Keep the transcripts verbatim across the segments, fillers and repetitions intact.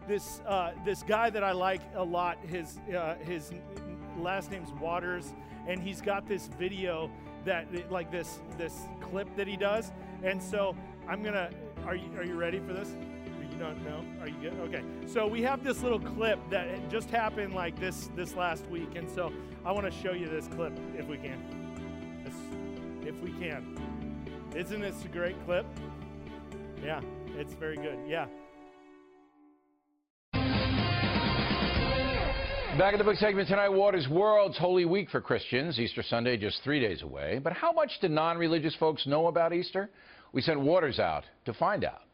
this uh, this guy that I like a lot. His uh, his last name's Waters, and he's got this video that like this this clip that he does. And so I'm gonna. Are you are you ready for this? You don't know? Are you good? Okay. So we have this little clip that just happened like this this last week, and so I want to show you this clip if we can. If we can. Isn't this a great clip? Yeah, it's very good. Yeah. Back in the book segment tonight, Waters World's Holy Week for Christians. Easter Sunday just three days away. But how much do non-religious folks know about Easter? We sent Waters out to find out.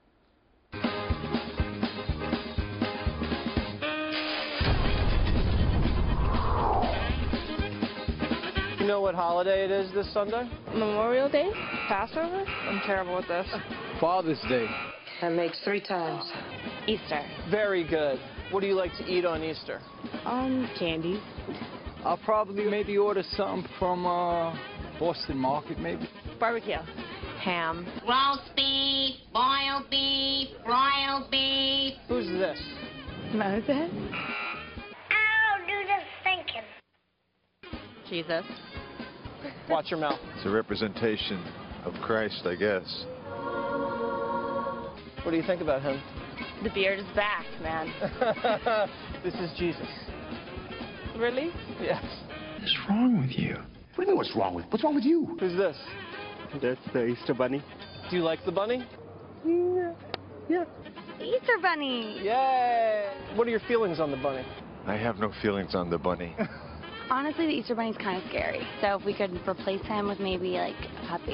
You know what holiday it is this Sunday? Memorial Day? Passover? I'm terrible at this. Father's Day. That makes three times. Easter. Very good. What do you like to eat on Easter? Um, candy. I'll probably maybe order something from uh, Boston Market, maybe. Barbecue. Ham. Roast beef, boiled beef, broiled beef. Who's this? Moses. I'll do the thinking. Jesus. Watch your mouth. It's a representation of Christ, I guess. What do you think about him? The beard is back, man. This is Jesus. Really? Yes. What's wrong with you? What do you mean what's wrong with? What's wrong with you? Who's this? That's the Easter Bunny. Do you like the bunny? Yeah. Yeah. Easter Bunny. Yay! What are your feelings on the bunny? I have no feelings on the bunny. Honestly, the Easter Bunny's kind of scary. So if we could replace him with maybe like a puppy.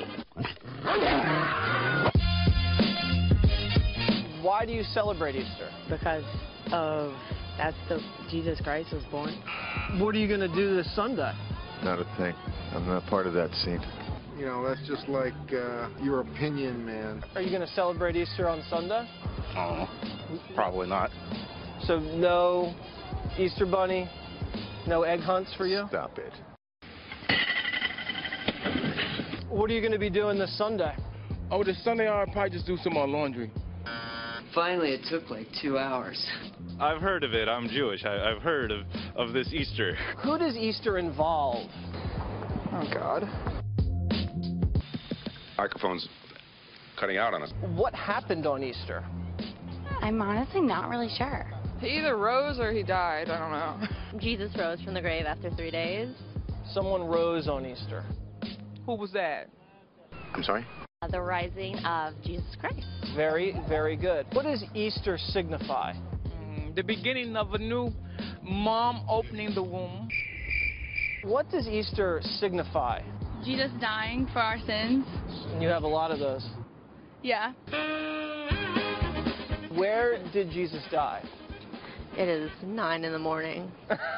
Why do you celebrate Easter? Because of that's the Jesus Christ was born. What are you going to do this Sunday? Not a thing. I'm not part of that scene. You know, that's just like uh, your opinion, man. Are you going to celebrate Easter on Sunday? Oh, probably not. So no Easter Bunny, no egg hunts for you? Stop it. What are you going to be doing this Sunday? Oh, this Sunday I'll probably just do some more laundry. Finally, it took like two hours. I've heard of it. I'm Jewish. I, I've heard of, of this Easter. Who does Easter involve? Oh, God. Microphone's cutting out on us. What happened on Easter? I'm honestly not really sure. He either rose or he died. I don't know. Jesus rose from the grave after three days. Someone rose on Easter. Who was that? I'm sorry? Uh, the rising of Jesus Christ. Very, very good. What does Easter signify? Mm, the beginning of a new mom opening the womb. What does Easter signify? Jesus dying for our sins. And you have a lot of those. Yeah. Where did Jesus die? It is nine in the morning.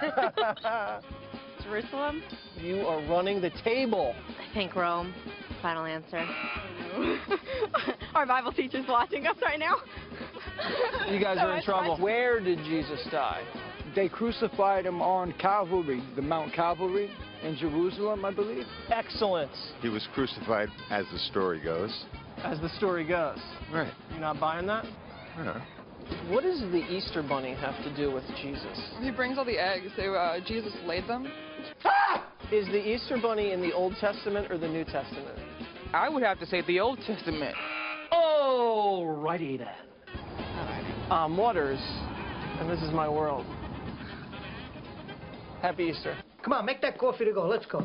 Jerusalem? You are running the table. I think Rome. Final answer. Our Bible teacher's watching us right now. You guys are in trouble. Where did Jesus die? They crucified him on Calvary, the Mount Calvary in Jerusalem, I believe. Excellent. He was crucified as the story goes. As the story goes. Right. You're not buying that? Yeah. What does the Easter Bunny have to do with Jesus? He brings all the eggs, so uh, Jesus laid them. Ah! Is the Easter Bunny in the Old Testament or the New Testament? I would have to say the Old Testament. Oh, righty then. I'm Waters, and this is my world. Happy Easter. Come on, make that coffee to go. Let's go.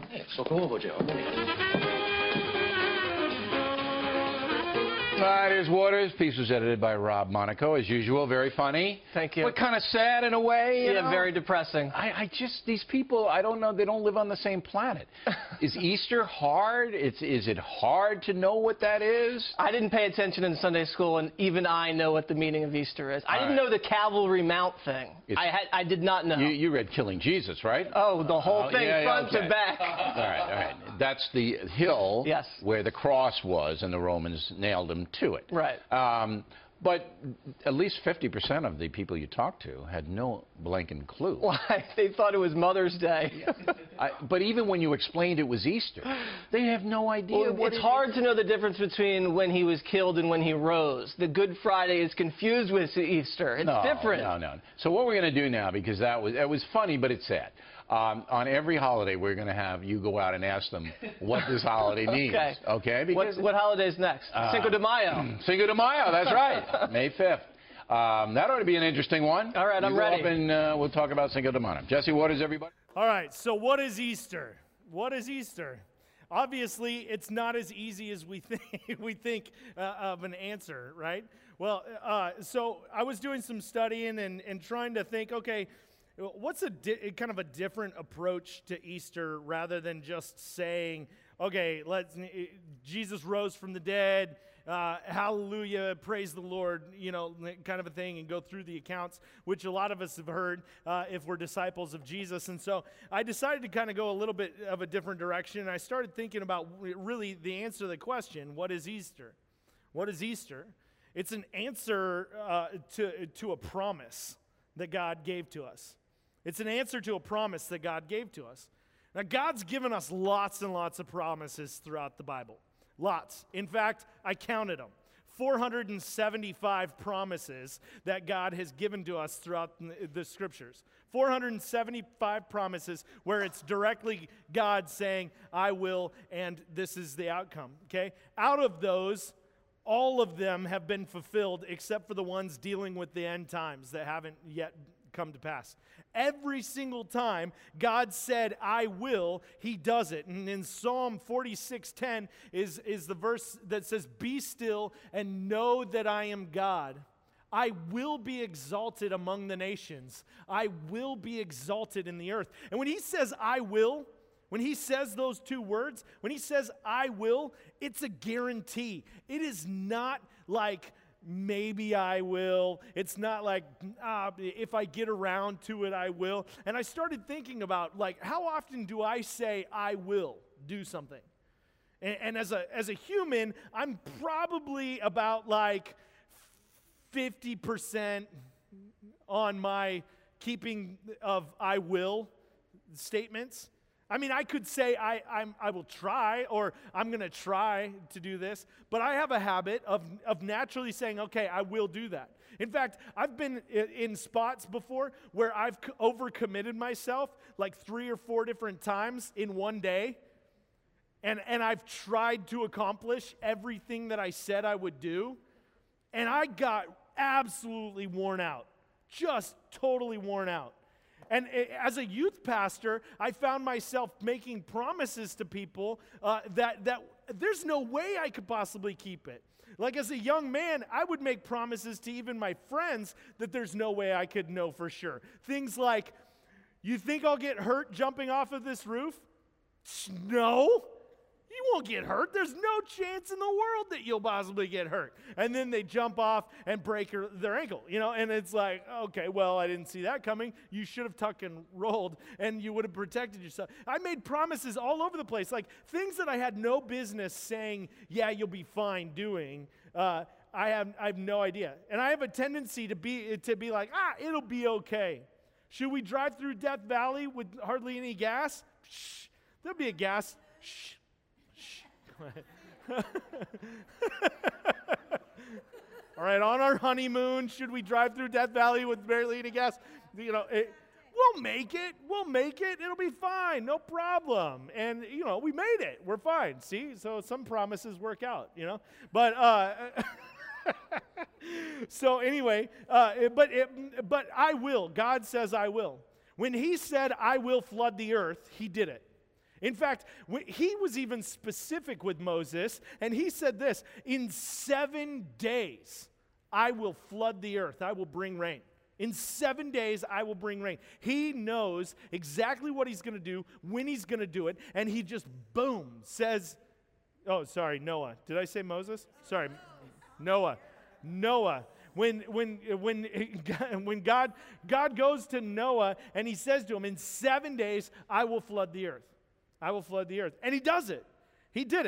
All right, here's Waters. Piece was edited by Rob Monaco, as usual. Very funny. Thank you. But kind of sad in a way. You yeah, know? very depressing. I, I just, these people, I don't know, they don't live on the same planet. Is Easter hard? It's, is it hard to know what that is? I didn't pay attention in Sunday school, and even I know what the meaning of Easter is. I All didn't right. know the cavalry mount thing. I had, I did not know. You, you read Killing Jesus, right? Oh, the whole Oh, thing, yeah, yeah, front okay. to back. All right, all right. That's the hill yes. where the cross was, and the Romans nailed him to it. Right. Um, But at least fifty percent of the people you talked to had no blanking clue. Why? They thought it was Mother's Day. I, but even when you explained it was Easter, they have no idea Well, what it's it hard is. to know the difference between when he was killed and when he rose. The Good Friday is confused with Easter. It's no, different. No, no. So what we're going to do now, because that was that was funny, but it's sad. Um, on every holiday, we're going to have you go out and ask them what this holiday means. Okay. Okay. Because what, what holiday's next? uh, Cinco de Mayo. Cinco de Mayo. That's right. May fifth. Um, that ought to be an interesting one. All right, you I'm go ready. Up and uh, we'll talk about Cinco de Mayo. Jesse Waters, everybody. All right, so what is Easter? What is Easter? Obviously, it's not as easy as we think, we think uh, of an answer, right? Well, uh, so I was doing some studying and, and trying to think, okay, what's a di- kind of a different approach to Easter rather than just saying, okay, let's Jesus rose from the dead, uh, hallelujah, praise the Lord, you know, kind of a thing, and go through the accounts, which a lot of us have heard uh, if we're disciples of Jesus. And so I decided to kind of go a little bit of a different direction, and I started thinking about really the answer to the question, what is Easter? What is Easter? It's an answer uh, to, to a promise that God gave to us. It's an answer to a promise that God gave to us. Now, God's given us lots and lots of promises throughout the Bible. Lots. In fact, I counted them. four hundred seventy-five promises that God has given to us throughout the Scriptures. four hundred seventy-five promises where it's directly God saying, I will, and this is the outcome, okay? Out of those, all of them have been fulfilled except for the ones dealing with the end times that haven't yet come to pass. Every single time God said, I will, he does it. And in Psalm forty-six ten is, is the verse that says, be still and know that I am God. I will be exalted among the nations. I will be exalted in the earth. And when he says, I will, when he says those two words, when he says, I will, it's a guarantee. It is not like, maybe I will. It's not like, ah, if I get around to it, I will. And I started thinking about, like, how often do I say I will do something? And, and as a as a human, I'm probably about like fifty percent on my keeping of I will statements. I mean, I could say I I'm, I will try, or I'm going to try to do this, but I have a habit of, of naturally saying, okay, I will do that. In fact, I've been in, in spots before where I've c- overcommitted myself like three or four different times in one day, and, and I've tried to accomplish everything that I said I would do, and I got absolutely worn out, just totally worn out. And as a youth pastor, I found myself making promises to people uh, that, that there's no way I could possibly keep it. Like as a young man, I would make promises to even my friends that there's no way I could know for sure. Things like, you think I'll get hurt jumping off of this roof? No. You won't get hurt. There's no chance in the world that you'll possibly get hurt. And then they jump off and break her, their ankle, you know, and it's like, okay, well, I didn't see that coming. You should have tucked and rolled, and you would have protected yourself. I made promises all over the place, like things that I had no business saying, yeah, you'll be fine doing. Uh, I have I have no idea. And I have a tendency to be to be like, ah, it'll be okay. Should we drive through Death Valley with hardly any gas? Shh, there'll be a gas. Shh. All right, on our honeymoon, should we drive through Death Valley with barely any gas? You know, it, we'll make it. We'll make it. It'll be fine. No problem. And, you know, we made it. We're fine. See? So some promises work out, you know. But, uh, so anyway, uh, but, it, but I will. God says I will. When he said I will flood the earth, he did it. In fact, he was even specific with Moses, and he said this, in seven days, I will flood the earth. I will bring rain. In seven days, I will bring rain. He knows exactly what he's going to do, when he's going to do it, and he just, boom, says, oh, sorry, Noah. Did I say Moses? Sorry, Noah. Noah. When when when when God God goes to Noah, and he says to him, in seven days, I will flood the earth. I will flood the earth. And he does it. He did it.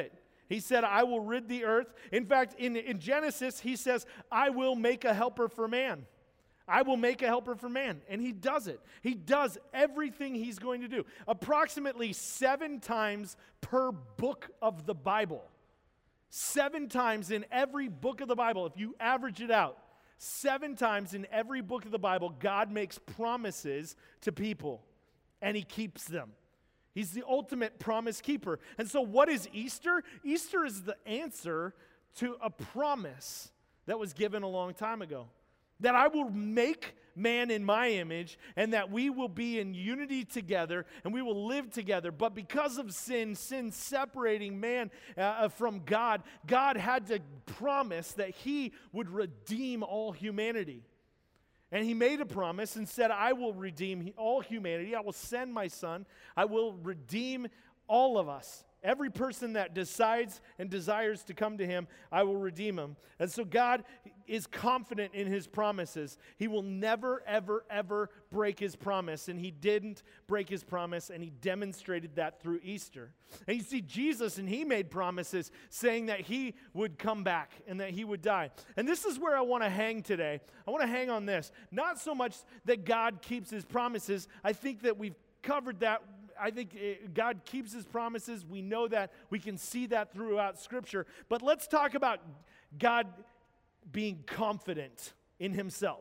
He said, I will rid the earth. In fact, in, in Genesis, he says, I will make a helper for man. I will make a helper for man. And he does it. He does everything he's going to do. Approximately seven times per book of the Bible. Seven times in every book of the Bible, if you average it out, seven times in every book of the Bible, God makes promises to people, and he keeps them. He's the ultimate promise keeper. And so what is Easter? Easter is the answer to a promise that was given a long time ago. That I will make man in my image, and that we will be in unity together, and we will live together. But because of sin, sin separating man uh, from God, God had to promise that he would redeem all humanity. And he made a promise and said, I will redeem all humanity. I will send my son. I will redeem all of us. Every person that decides and desires to come to him, I will redeem him. And so God is confident in his promises. He will never, ever, ever break his promise. And he didn't break his promise, and he demonstrated that through Easter. And you see Jesus, and he made promises saying that he would come back and that he would die. And this is where I want to hang today. I want to hang on this. Not so much that God keeps his promises. I think that we've covered that. I think God keeps his promises. We know that. We can see that throughout Scripture. But let's talk about God being confident in himself.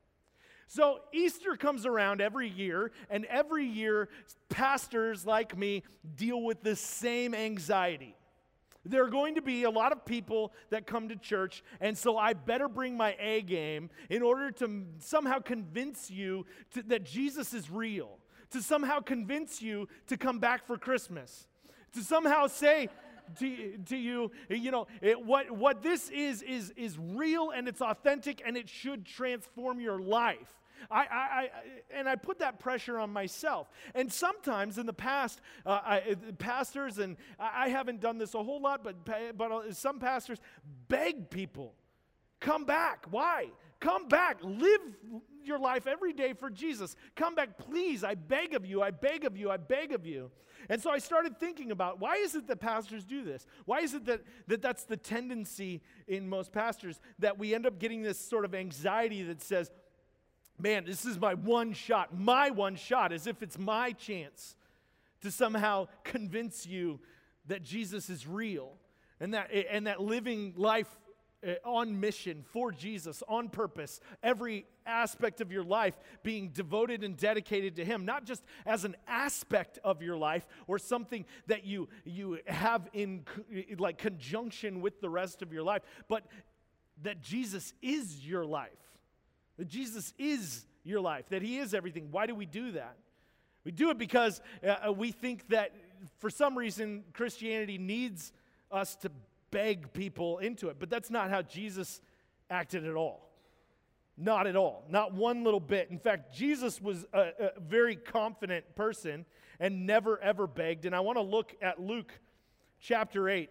So Easter comes around every year, and every year pastors like me deal with the same anxiety. There are going to be a lot of people that come to church, and so I better bring my A game in order to somehow convince you to, that Jesus is real. To somehow convince you to come back for Christmas. To somehow say to, to you, you know, it, what, what this is, is, is real and it's authentic and it should transform your life. I, I, I, and I put that pressure on myself. And sometimes in the past, uh, I, pastors, and I, I haven't done this a whole lot, but, but some pastors beg people, come back. Why? Come back. Live your life every day for Jesus. Come back, please. I beg of you. I beg of you. I beg of you. And so I started thinking about, why is it that pastors do this? Why is it that, that that's the tendency in most pastors, that we end up getting this sort of anxiety that says, man, this is my one shot, my one shot, as if it's my chance to somehow convince you that Jesus is real and that, and that living life on mission for Jesus, on purpose, every aspect of your life being devoted and dedicated to him, not just as an aspect of your life or something that you you have in like conjunction with the rest of your life, but that Jesus is your life, that Jesus is your life, that he is everything. Why do we do that? We do it because uh, we think that for some reason Christianity needs us to beg people into it. But that's not how Jesus acted at all. Not at all. Not one little bit. In fact, Jesus was a, a very confident person and never ever begged. And I want to look at Luke chapter eight.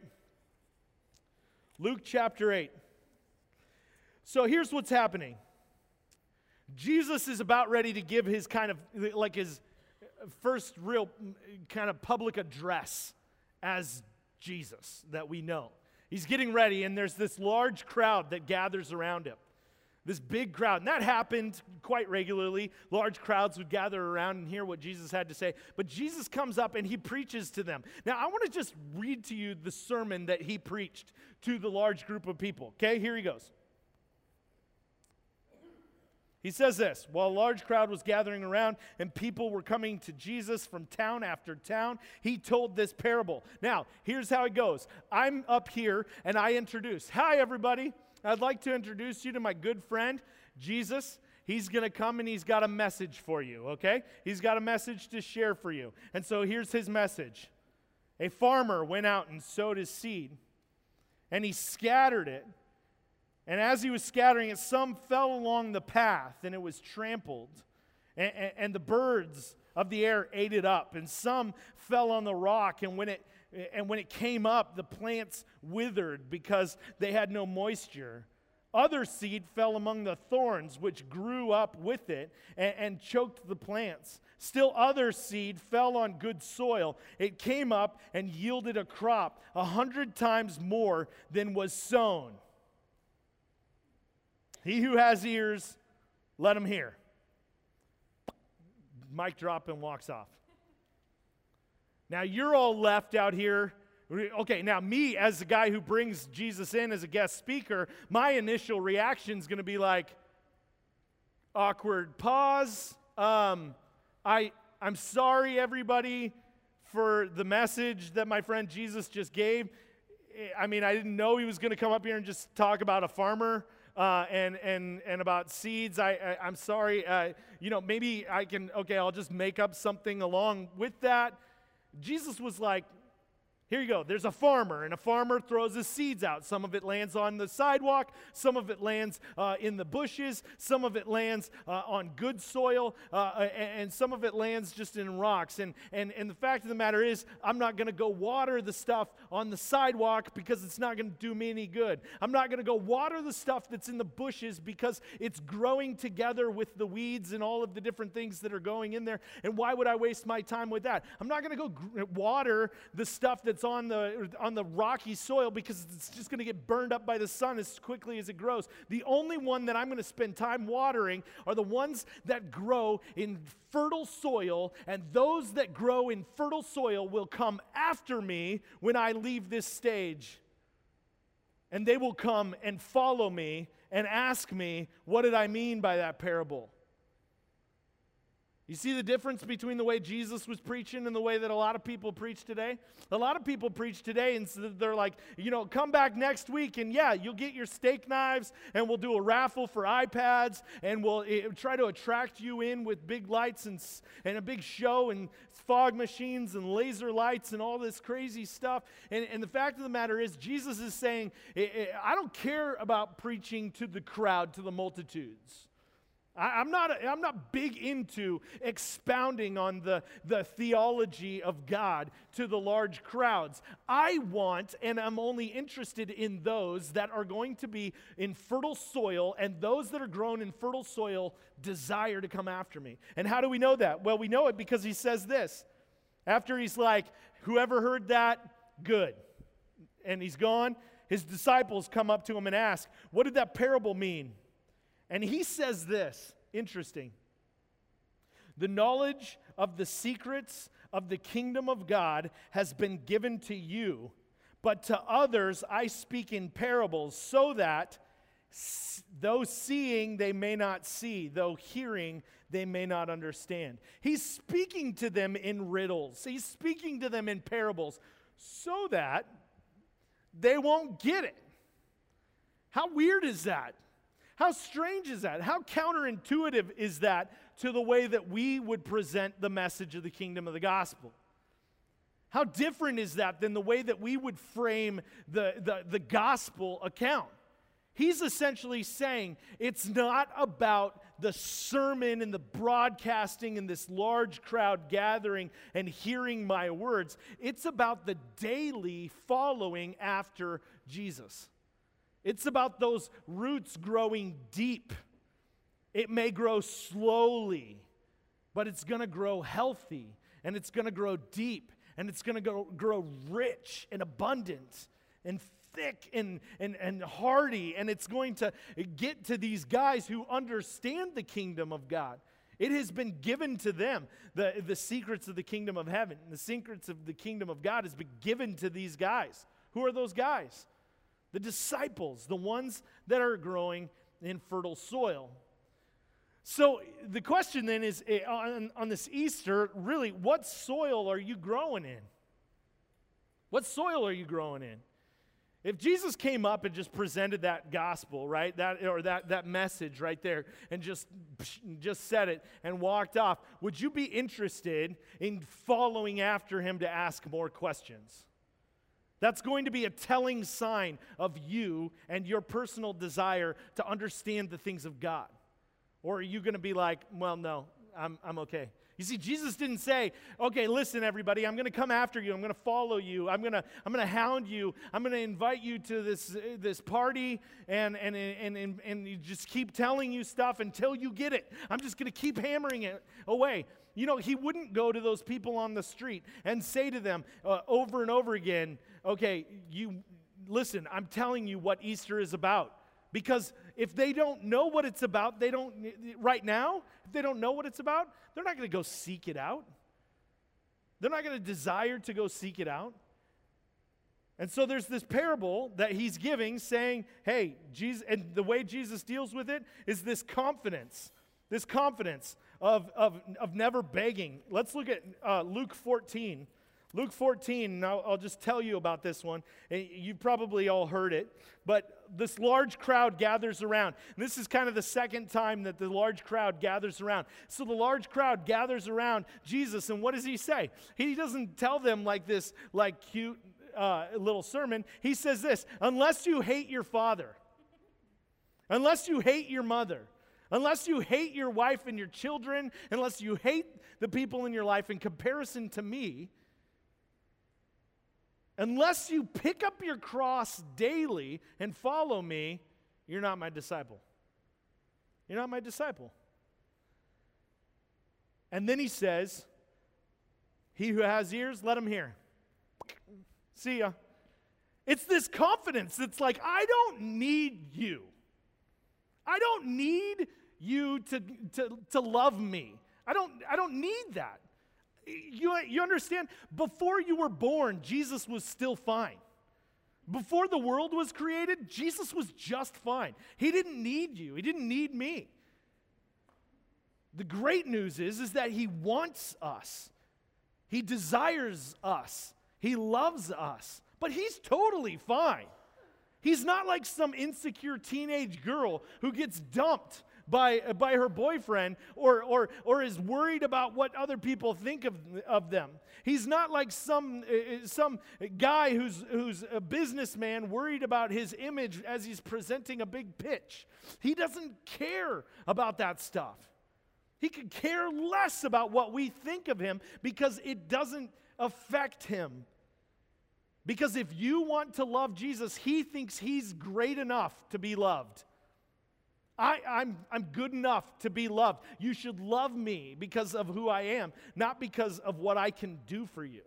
Luke chapter eight. So here's what's happening. Jesus is about ready to give his kind of, like his first real kind of public address as Jesus that we know. He's getting ready, and there's this large crowd that gathers around him. This big crowd. And that happened quite regularly. Large crowds would gather around and hear what Jesus had to say. But Jesus comes up and he preaches to them. Now, I want to just read to you the sermon that he preached to the large group of people. Okay, here he goes. He says this, while a large crowd was gathering around and people were coming to Jesus from town after town, he told this parable. Now, here's how it goes. I'm up here and I introduce. Hi, everybody. I'd like to introduce you to my good friend, Jesus. He's going to come and he's got a message for you, okay? He's got a message to share for you. And so here's his message. A farmer went out and sowed his seed, and he scattered it. And as he was scattering it, some fell along the path, and it was trampled. And, and, and the birds of the air ate it up. And some fell on the rock, and when it and when it came up, the plants withered because they had no moisture. Other seed fell among the thorns, which grew up with it and, and choked the plants. Still other seed fell on good soil. It came up and yielded a crop a hundred times more than was sown. He who has ears, let him hear. Mic drop and walks off. Now you're all left out here. Okay, now me as the guy who brings Jesus in as a guest speaker, my initial reaction is going to be like, awkward pause. Um, I, I'm sorry, everybody, for the message that my friend Jesus just gave. I mean, I didn't know he was going to come up here and just talk about a farmer uh, and, and, and about seeds. I, I, I'm sorry. Uh, you know, maybe I can, okay, I'll just make up something along with that. Jesus was like, here you go. There's a farmer, and a farmer throws his seeds out. Some of it lands on the sidewalk. Some of it lands uh, in the bushes. Some of it lands uh, on good soil, uh, and, and some of it lands just in rocks. And, and, and the fact of the matter is, I'm not going to go water the stuff on the sidewalk because it's not going to do me any good. I'm not going to go water the stuff that's in the bushes because it's growing together with the weeds and all of the different things that are going in there. And why would I waste my time with that? I'm not going to go gr- water the stuff that's on the on the rocky soil because it's just going to get burned up by the sun as quickly as it grows. The only one that I'm going to spend time watering are the ones that grow in fertile soil, and those that grow in fertile soil will come after me when I leave this stage. And they will come and follow me and ask me, what did I mean by that parable? You see the difference between the way Jesus was preaching and the way that a lot of people preach today? A lot of people preach today and they're like, you know, come back next week and yeah, you'll get your steak knives and we'll do a raffle for iPads and we'll it, try to attract you in with big lights and, and a big show and fog machines and laser lights and all this crazy stuff. And, and the fact of the matter is, Jesus is saying, I don't care about preaching to the crowd, to the multitudes. I'm not, I'm not big into expounding on the, the theology of God to the large crowds. I want, and I'm only interested in those that are going to be in fertile soil, and those that are grown in fertile soil desire to come after me. And how do we know that? Well, we know it because he says this. After he's like, whoever heard that, good. And he's gone, his disciples come up to him and ask, what did that parable mean? And he says this, interesting. The knowledge of the secrets of the kingdom of God has been given to you, but to others I speak in parables, so that though seeing they may not see, though hearing they may not understand. He's speaking to them in riddles. He's speaking to them in parables, so that they won't get it. How weird is that? How strange is that? How counterintuitive is that to the way that we would present the message of the kingdom of the gospel? How different is that than the way that we would frame the, the, the gospel account? He's essentially saying it's not about the sermon and the broadcasting and this large crowd gathering and hearing my words. It's about the daily following after Jesus. It's about those roots growing deep. It may grow slowly, but it's going to grow healthy, and it's going to grow deep, and it's going to grow, grow rich and abundant and thick and, and, and hardy, and it's going to get to these guys who understand the kingdom of God. It has been given to them, the, the secrets of the kingdom of heaven. The secrets of the kingdom of God has been given to these guys. Who are those guys? The disciples, the ones that are growing in fertile soil. So the question then is, on, on this Easter, really, what soil are you growing in? What soil are you growing in? If Jesus came up and just presented that gospel, right, that or that, that message right there, and just, just said it and walked off, would you be interested in following after him to ask more questions? That's going to be a telling sign of you and your personal desire to understand the things of God. Or are you going to be like, well, no, I'm, I'm okay. You see, Jesus didn't say, okay, listen, everybody, I'm going to come after you. I'm going to follow you. I'm going to I'm going to hound you. I'm going to invite you to this uh, this party, and, and, and, and, and you just keep telling you stuff until you get it. I'm just going to keep hammering it away. You know, he wouldn't go to those people on the street and say to them uh, over and over again, okay, you listen, I'm telling you what Easter is about. Because if they don't know what it's about, they don't, right now, if they don't know what it's about, they're not going to go seek it out. They're not going to desire to go seek it out. And so there's this parable that he's giving saying, hey, Jesus, and the way Jesus deals with it is this confidence, this confidence of, of, of never begging. Let's look at uh, Luke fourteen. Luke fourteen, and I'll, I'll just tell you about this one. You've probably all heard it, but this large crowd gathers around. And this is kind of the second time that the large crowd gathers around. So the large crowd gathers around Jesus, and what does he say? He doesn't tell them like this, like cute uh, little sermon. He says this, unless you hate your father, unless you hate your mother, unless you hate your wife and your children, unless you hate the people in your life in comparison to me, unless you pick up your cross daily and follow me, you're not my disciple. You're not my disciple. And then he says, he who has ears, let him hear. See ya. It's this confidence that's like, I don't need you. I don't need you to, to, to love me. I don't, I don't need that. You, you understand? Before you were born, Jesus was still fine. Before the world was created, Jesus was just fine. He didn't need you. He didn't need me. The great news is, is that he wants us. He desires us. He loves us. But he's totally fine. He's not like some insecure teenage girl who gets dumped by, by her boyfriend or, or, or is worried about what other people think of, of them. He's not like some, uh, some guy who's, who's a businessman worried about his image as he's presenting a big pitch. He doesn't care about that stuff. He could care less about what we think of him because it doesn't affect him. Because if you want to love Jesus, he thinks he's great enough to be loved. I, I'm, I'm good enough to be loved. You should love me because of who I am, not because of what I can do for you.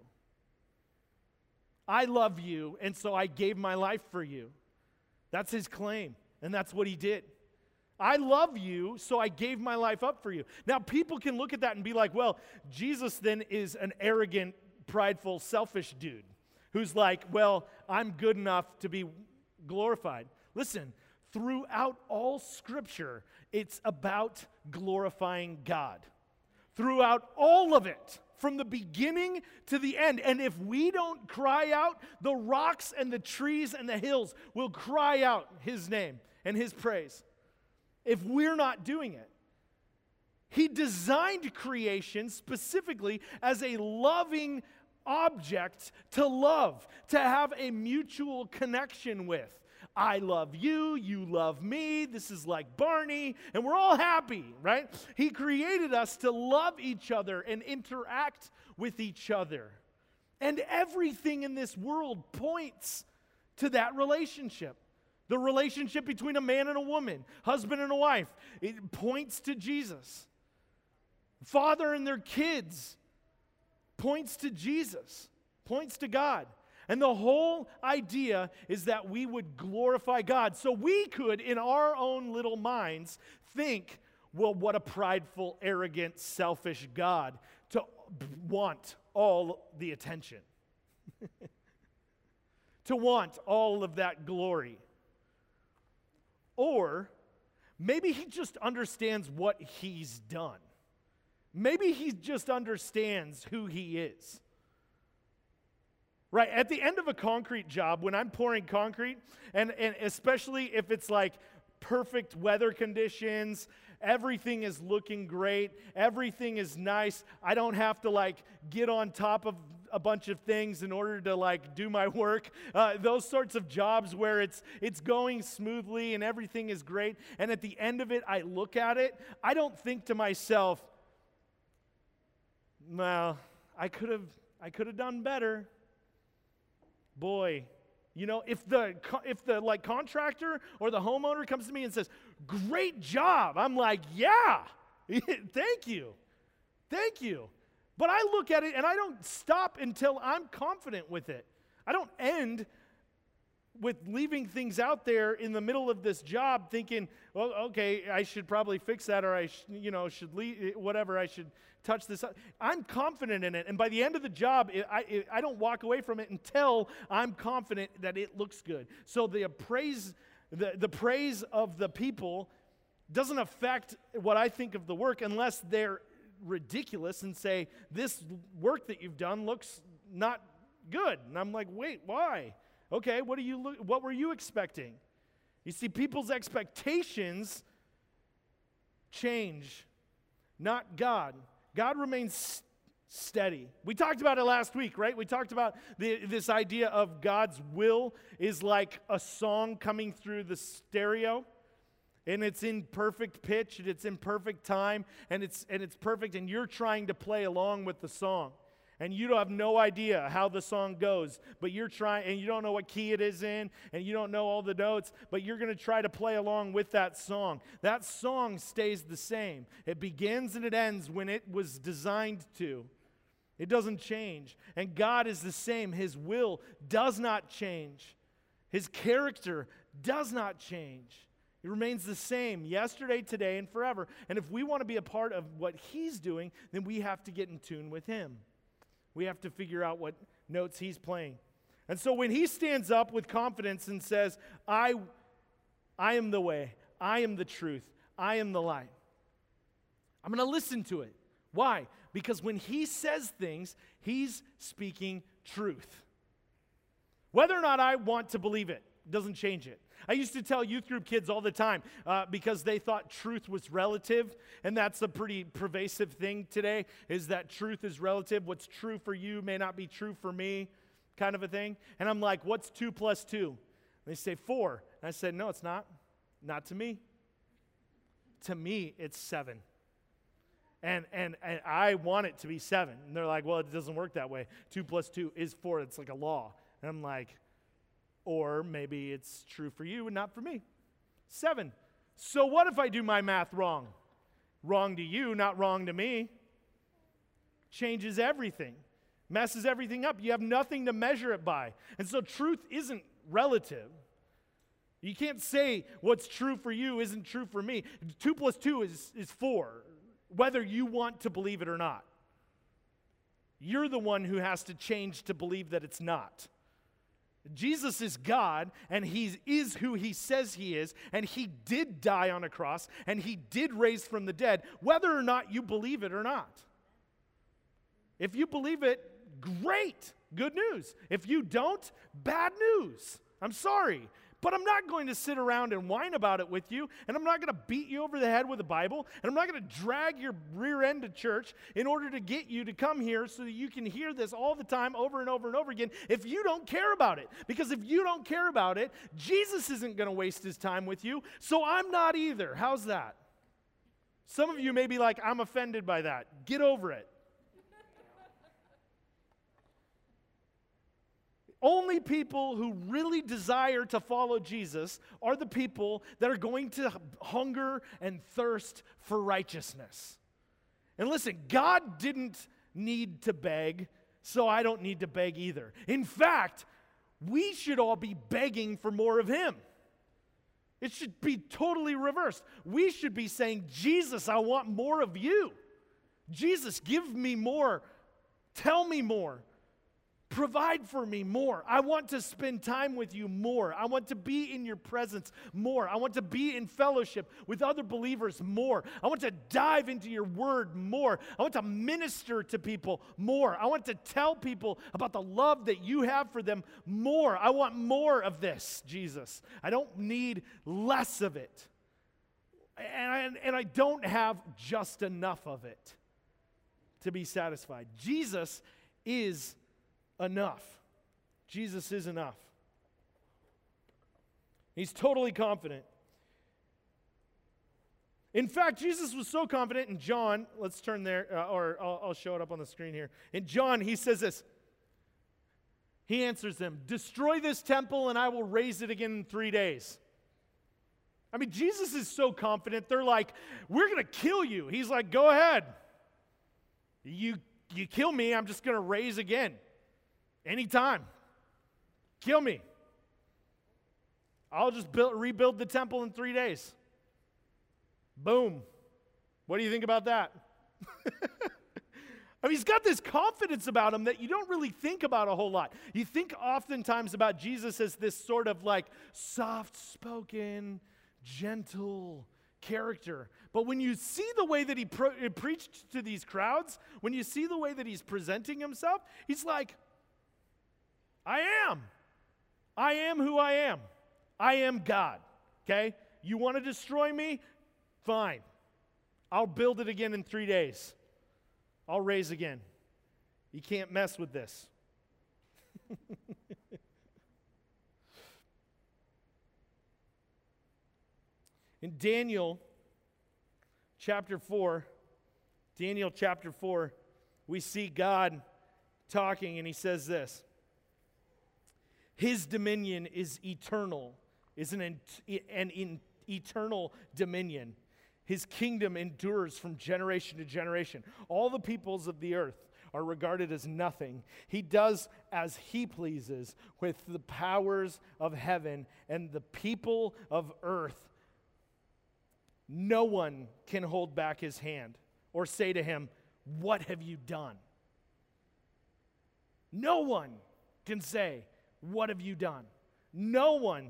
I love you, and so I gave my life for you. That's his claim, and that's what he did. I love you, so I gave my life up for you. Now, people can look at that and be like, well, Jesus then is an arrogant, prideful, selfish dude who's like, well, I'm good enough to be glorified. Listen, throughout all Scripture, it's about glorifying God. Throughout all of it, from the beginning to the end. And if we don't cry out, the rocks and the trees and the hills will cry out his name and his praise. If we're not doing it. He designed creation specifically as a loving object to love, to have a mutual connection with. I love you, you love me, this is like Barney, and we're all happy, right? He created us to love each other and interact with each other. And everything in this world points to that relationship. The relationship between a man and a woman, husband and a wife, it points to Jesus. Father and their kids points to Jesus, points to God. And the whole idea is that we would glorify God. So we could, in our own little minds, think, well, what a prideful, arrogant, selfish God to want all the attention. To want all of that glory. Or maybe he just understands what he's done. Maybe he just understands who he is. Right, at the end of a concrete job, when I'm pouring concrete, and, and especially if it's like perfect weather conditions, everything is looking great, everything is nice, I don't have to like get on top of a bunch of things in order to like do my work. Uh, those sorts of jobs where it's it's going smoothly and everything is great, and at the end of it, I look at it, I don't think to myself, well, I could have I could have done better. Boy, you know, if the if the like contractor or the homeowner comes to me and says, "Great job," I'm like, "Yeah, thank you, thank you." But I look at it and I don't stop until I'm confident with it. I don't end with leaving things out there in the middle of this job thinking, well, okay, I should probably fix that, or I, sh- you know, should leave, whatever, I should touch this up. I'm confident in it, and by the end of the job, it, I, it, I don't walk away from it until I'm confident that it looks good. So the praise, the, the praise of the people doesn't affect what I think of the work unless they're ridiculous and say, this work that you've done looks not good. And I'm like, wait, why? Okay, what are you lo- what were you expecting? You see, people's expectations change, not God. God remains s- steady. We talked about it last week, right? We talked about the, this idea of God's will is like a song coming through the stereo, and it's in perfect pitch, and it's in perfect time, and it's and it's perfect, and you're trying to play along with the song. And you don't have no idea how the song goes, but you're trying, and you don't know what key it is in, and you don't know all the notes, but you're going to try to play along with that song. That song stays the same. It begins and it ends when it was designed to. It doesn't change. And God is the same. His will does not change. His character does not change. It remains the same yesterday, today, and forever. And if we want to be a part of what He's doing, then we have to get in tune with Him. We have to figure out what notes He's playing. And so when He stands up with confidence and says, I, I am the way, I am the truth, I am the light, I'm going to listen to it. Why? Because when He says things, He's speaking truth. Whether or not I want to believe it doesn't change it. I used to tell youth group kids all the time uh, because they thought truth was relative, and that's a pretty pervasive thing today, is that truth is relative. What's true for you may not be true for me, kind of a thing. And I'm like, what's two plus two? And they say four. And I said, no, it's not. Not to me. To me, it's seven. And, and, and I want it to be seven. And they're like, well, it doesn't work that way. Two plus two is four. It's like a law. And I'm like, or maybe it's true for you and not for me. Seven. So what if I do my math wrong? Wrong to you, not wrong to me. Changes everything. Messes everything up. You have nothing to measure it by. And so truth isn't relative. You can't say what's true for you isn't true for me. Two plus two is, is four, whether you want to believe it or not. You're the one who has to change to believe that it's not. Jesus is God, and He is who He says He is, and He did die on a cross, and He did raise from the dead, whether or not you believe it or not. If you believe it, great, good news. If you don't, bad news. I'm sorry. But I'm not going to sit around and whine about it with you, and I'm not going to beat you over the head with a Bible, and I'm not going to drag your rear end to church in order to get you to come here so that you can hear this all the time over and over and over again if you don't care about it. Because if you don't care about it, Jesus isn't going to waste His time with you, so I'm not either. How's that? Some of you may be like, I'm offended by that. Get over it. Only people who really desire to follow Jesus are the people that are going to hunger and thirst for righteousness. And listen, God didn't need to beg, so I don't need to beg either. In fact, we should all be begging for more of Him. It should be totally reversed. We should be saying, Jesus, I want more of you. Jesus, give me more. Tell me more. Provide for me more. I want to spend time with you more. I want to be in your presence more. I want to be in fellowship with other believers more. I want to dive into your word more. I want to minister to people more. I want to tell people about the love that you have for them more. I want more of this, Jesus. I don't need less of it. And I, and I don't have just enough of it to be satisfied. Jesus is enough. Jesus is enough. He's totally confident. In fact, Jesus was so confident in John, let's turn there, uh, or I'll, I'll show it up on the screen here. In John, he says this. He answers them, destroy this temple and I will raise it again in three days. I mean, Jesus is so confident. They're like, we're going to kill you. He's like, go ahead. You, you kill me, I'm just going to raise again. Anytime. Kill me. I'll just build, rebuild the temple in three days. Boom. What do you think about that? I mean, he's got this confidence about him that you don't really think about a whole lot. You think oftentimes about Jesus as this sort of like soft-spoken, gentle character. But when you see the way that he pro- preached to these crowds, when you see the way that he's presenting himself, he's like, I am. I am who I am. I am God, okay? You want to destroy me? Fine. I'll build it again in three days. I'll raise again. You can't mess with this. In Daniel chapter four, Daniel chapter four, we see God talking and he says this. His dominion is eternal, is an, an in, eternal dominion. His kingdom endures from generation to generation. All the peoples of the earth are regarded as nothing. He does as he pleases with the powers of heaven and the people of earth. No one can hold back his hand or say to him, what have you done? No one can say, what have you done? No one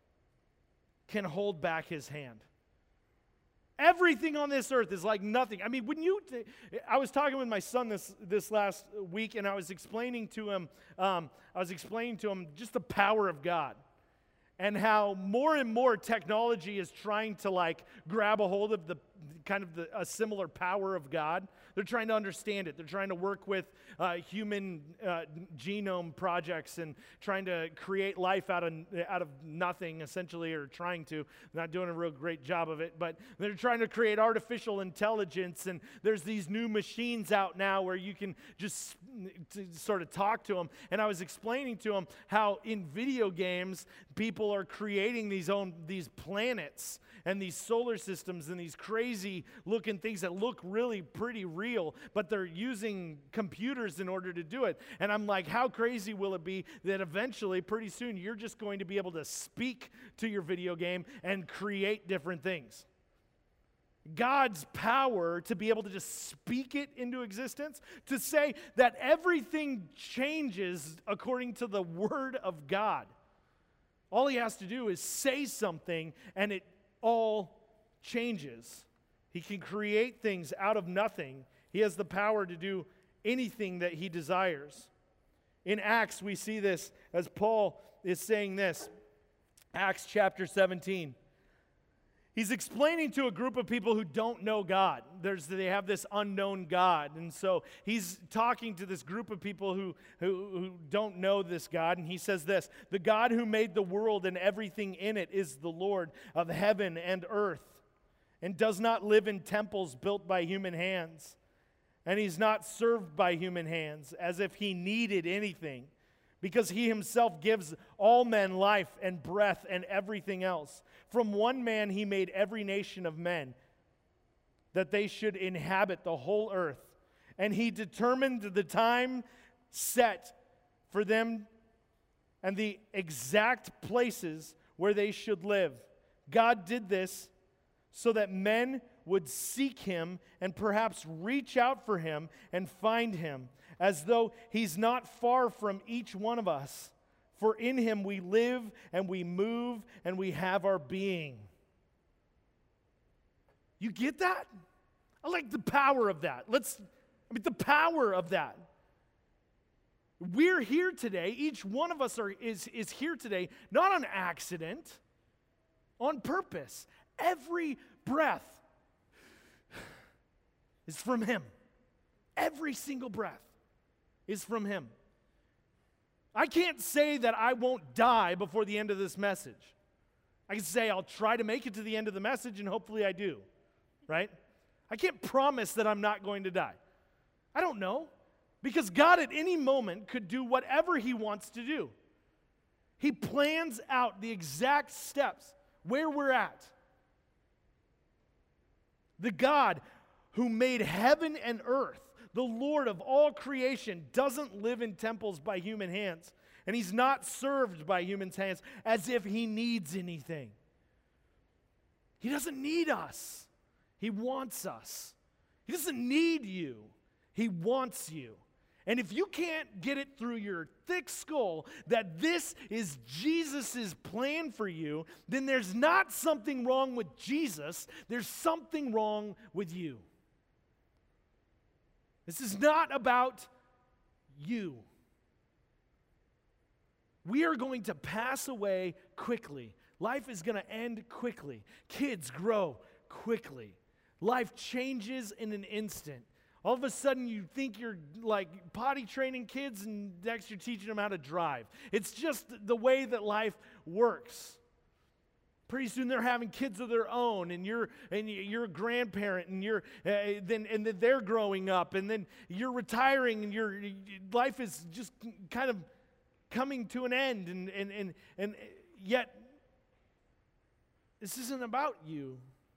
can hold back his hand. Everything on this earth is like nothing. I mean, when you, t- I was talking with my son this, this last week, and I was explaining to him, um, I was explaining to him just the power of God, and how more and more technology is trying to like grab a hold of the kind of the, a similar power of God. They're trying to understand it. They're trying to work with uh, human uh, genome projects and trying to create life out of out of nothing, essentially, or trying to. Not doing a real great job of it, but they're trying to create artificial intelligence. And there's these new machines out now where you can just t- sort of talk to them. And I was explaining to them how in video games people are creating these own these planets and these solar systems and these crazy looking things that look really pretty real, but they're using computers in order to do it. And I'm like, how crazy will it be that eventually, pretty soon, you're just going to be able to speak to your video game and create different things? God's power to be able to just speak it into existence, to say that everything changes according to the Word of God. All he has to do is say something and it all changes. He can create things out of nothing. He has the power to do anything that he desires. In Acts, we see this as Paul is saying this. Acts chapter seventeen. He's explaining to a group of people who don't know God. There's, they have this unknown God. And so he's talking to this group of people who, who, who don't know this God. And he says this, the God who made the world and everything in it is the Lord of heaven and earth, and does not live in temples built by human hands. And he's not served by human hands as if he needed anything, because he himself gives all men life and breath and everything else. From one man he made every nation of men, that they should inhabit the whole earth. And he determined the time set for them and the exact places where they should live. God did this so that men would seek him and perhaps reach out for him and find him, as though he's not far from each one of us. For in him we live and we move and we have our being. You get that? I like the power of that. Let's, I mean, the power of that. We're here today. Each one of us are, is, is here today, not on accident, on purpose. Every breath is from him. Every single breath is from him. I can't say that I won't die before the end of this message. I can say I'll try to make it to the end of the message, and hopefully I do. right? I can't promise that I'm not going to die. I don't know, because God at any moment could do whatever he wants to do. He plans out the exact steps where we're at. The God who made heaven and earth, the Lord of all creation, doesn't live in temples by human hands, and he's not served by human hands as if he needs anything. He doesn't need us. He wants us. He doesn't need you. He wants you. And if you can't get it through your thick skull that this is Jesus' plan for you, then there's not something wrong with Jesus. There's something wrong with you. This is not about you. We are going to pass away quickly. Life is going to end quickly. Kids grow quickly. Life changes in an instant. All of a sudden, you think you're like potty training kids, and next you're teaching them how to drive. It's just the way that life works. Pretty soon they're having kids of their own, and you're and you're a grandparent, and you're uh, then and then they're growing up, and then you're retiring, and your life is just kind of coming to an end, and and and and yet this isn't about you.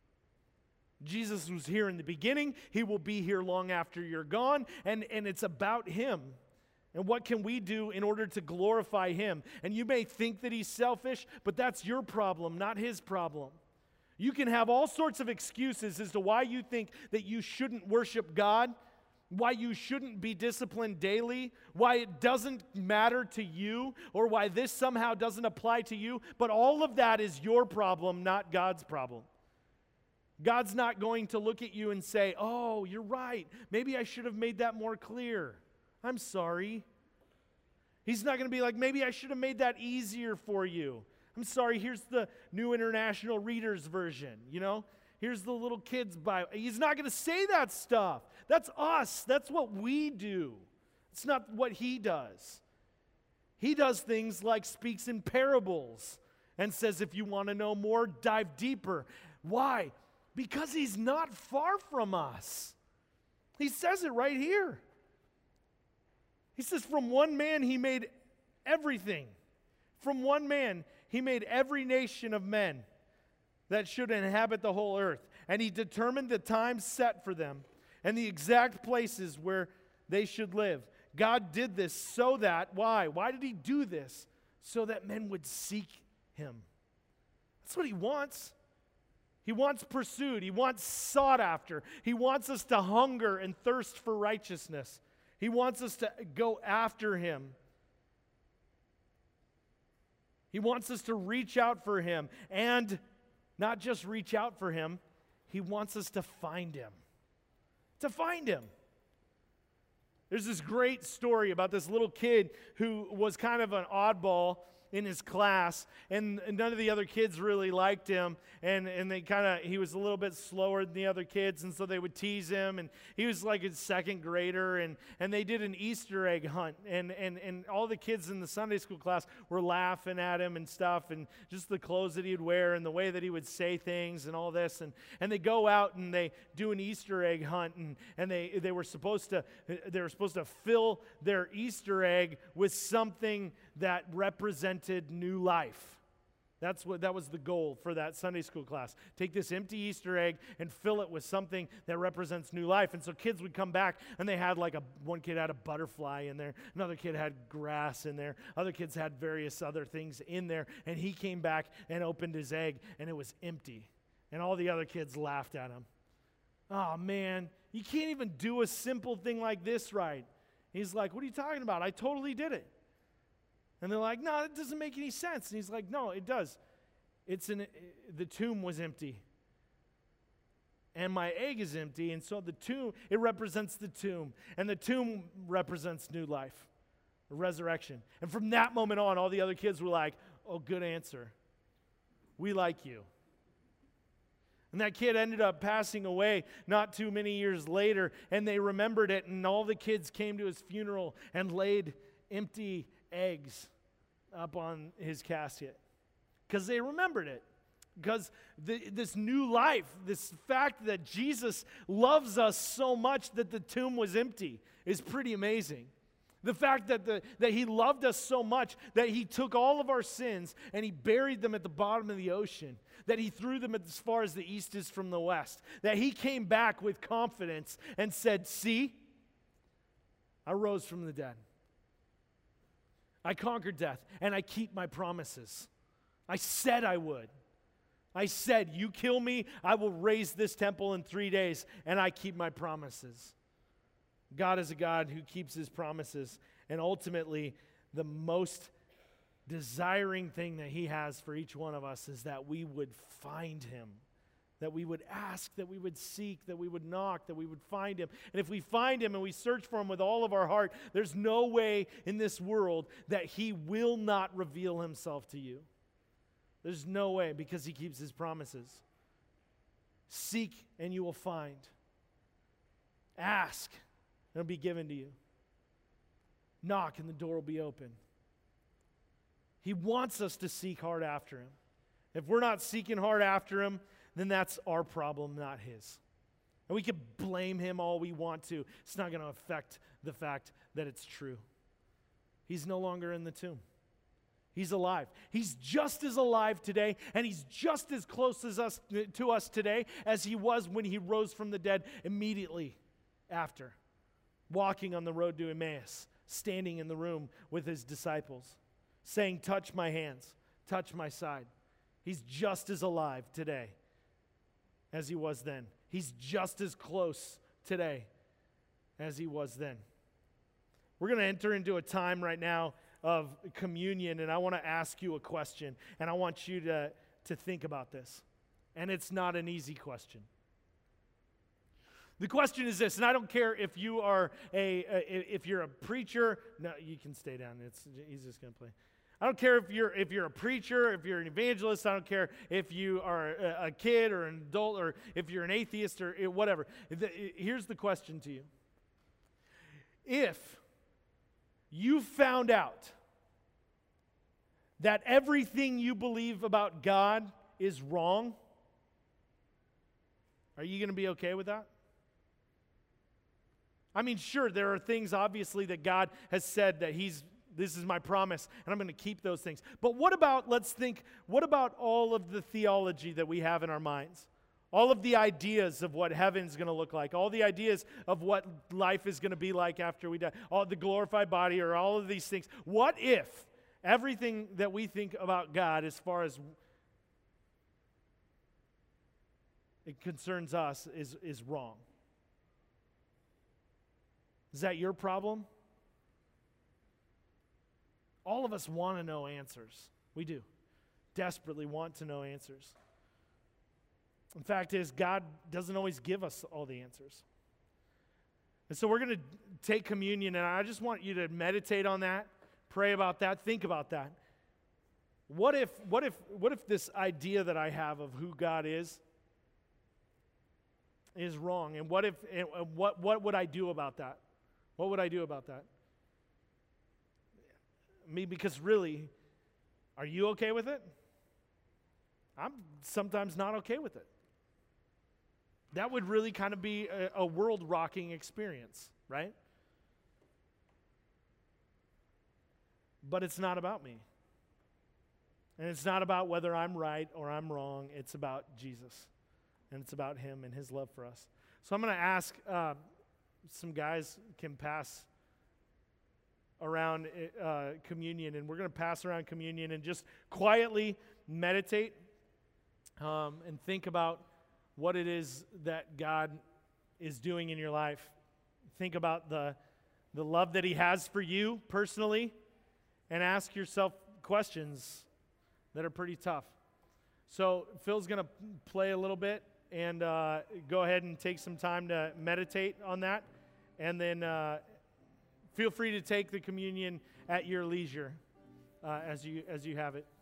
Jesus was here in the beginning. He will be here long after you're gone. And, and it's about him. And what can we do in order to glorify him? And you may think that he's selfish, but that's your problem, not his problem. You can have all sorts of excuses as to why you think that you shouldn't worship God, why you shouldn't be disciplined daily, why it doesn't matter to you, or why this somehow doesn't apply to you. But all of that is your problem, not God's problem. God's not going to look at you and say, oh, you're right. Maybe I should have made that more clear. I'm sorry. He's not going to be like, maybe I should have made that easier for you. I'm sorry, here's the New International Reader's Version, you know? Here's the little kids' Bible. He's not going to say that stuff. That's us. That's what we do. It's not what he does. He does things like speaks in parables and says, if you want to know more, dive deeper. Why? Because he's not far from us. He says it right here. He says, from one man he made everything. From one man he made every nation of men that should inhabit the whole earth. And he determined the time set for them and the exact places where they should live. God did this so that, why? Why did he do this? So that men would seek him. That's what he wants. He wants pursued. He wants sought after. He wants us to hunger and thirst for righteousness. He wants us to go after him. He wants us to reach out for him. And not just reach out for him, he wants us to find him. To find him. There's this great story about this little kid who was kind of an oddball in his class, and none of the other kids really liked him, and, and they kind of, he was a little bit slower than the other kids, and so they would tease him, and he was like a second grader, and, and they did an Easter egg hunt, and, and, and all the kids in the Sunday school class were laughing at him and stuff, and just the clothes that he'd wear, and the way that he would say things, and all this, and, and they go out and they do an Easter egg hunt, and, and they, they were supposed to, they were supposed to fill their Easter egg with something that represented new life. That's what that was the goal for that Sunday school class. Take this empty Easter egg and fill it with something that represents new life. And so kids would come back and they had like a one kid had a butterfly in there, another kid had grass in there, other kids had various other things in there, and he came back and opened his egg and it was empty. And all the other kids laughed at him. Oh man, you can't even do a simple thing like this right. He's like, what are you talking about? I totally did it. And they're like, no, it doesn't make any sense. And he's like, no, it does. It's an, the tomb was empty. And my egg is empty. And so the tomb, it represents the tomb. And the tomb represents new life, resurrection. And from that moment on, all the other kids were like, oh, good answer. We like you. And that kid ended up passing away not too many years later. And they remembered it. And all the kids came to his funeral and laid empty eggs up on his casket because they remembered it. Because the, this new life, this fact that Jesus loves us so much that the tomb was empty is pretty amazing. The fact that, the, that he loved us so much that he took all of our sins and he buried them at the bottom of the ocean, that he threw them as far as the east is from the west, that he came back with confidence and said, see, I rose from the dead. I conquered death and I keep my promises. I said I would. I said, you kill me, I will raise this temple in three days, and I keep my promises. God is a God who keeps his promises, and ultimately, the most desiring thing that he has for each one of us is that we would find him, that we would ask, that we would seek, that we would knock, that we would find him. And if we find him and we search for him with all of our heart, there's no way in this world that he will not reveal himself to you. There's no way, because he keeps his promises. Seek and you will find. Ask and it'll be given to you. Knock and the door will be open. He wants us to seek hard after him. If we're not seeking hard after him, then that's our problem, not his. And we can blame him all we want to. It's not going to affect the fact that it's true. He's no longer in the tomb. He's alive. He's just as alive today, and he's just as close as us to us today as he was when he rose from the dead immediately after, walking on the road to Emmaus, standing in the room with his disciples, saying, touch my hands, touch my side. He's just as alive today as he was then. He's just as close today as he was then. We're going to enter into a time right now of communion, and I want to ask you a question, and I want you to, to think about this. And it's not an easy question. The question is this, and I don't care if you are a, a if you're a preacher. No, you can stay down. It's he's just going to play. I don't care if you're if you're a preacher, if you're an evangelist. I don't care if you are a, a kid or an adult, or if you're an atheist or whatever. The, here's the question to you. If you found out that everything you believe about God is wrong, are you going to be okay with that? I mean, sure, there are things obviously that God has said that he's, this is my promise, and I'm going to keep those things. But what about, let's think, what about all of the theology that we have in our minds? All of the ideas of what heaven's going to look like, all the ideas of what life is going to be like after we die, all the glorified body, or all of these things. What if everything that we think about God as far as it concerns us is, is wrong? Is that your problem? All of us want to know answers. We do. Desperately want to know answers. The fact is, God doesn't always give us all the answers. And so we're going to take communion, and I just want you to meditate on that, pray about that, think about that. What if, what if, what if this idea that I have of who God is is wrong? And what if, and what, what would I do about that? What would I do about that? I mean, because really, are you okay with it? I'm sometimes not okay with it. That would really kind of be a, a world-rocking experience, right? But it's not about me. And it's not about whether I'm right or I'm wrong. It's about Jesus. And it's about him and his love for us. So I'm going to ask, uh, some guys can pass around uh, communion. And we're going to pass around communion and just quietly meditate um, and think about what it is that God is doing in your life. Think about the, the love that he has for you personally, and ask yourself questions that are pretty tough. So Phil's going to play a little bit, and uh, go ahead and take some time to meditate on that, and then uh, feel free to take the communion at your leisure uh, as you as you have it.